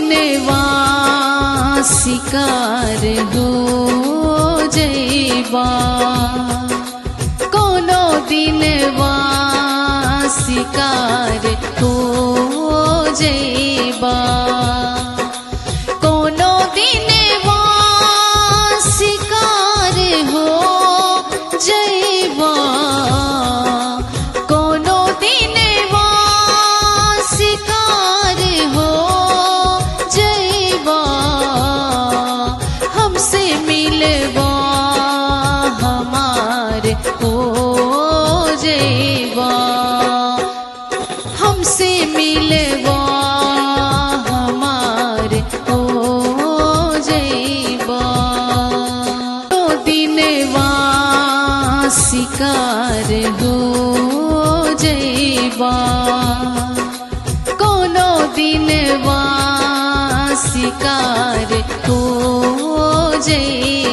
दिनवा शिकार हो जइबा कोनो दिनवा शिकार हो जइबा कोनो दिनवा शिकार हो जइबा कोनो दिनवा शिकार हो जइबा हमसे मिलवा हमार हो जइबा हमसे मिलवा हमार हो जइबा तो दिनवा शिकार हो जइबा कोनो दिनवा शिकार हो जइबा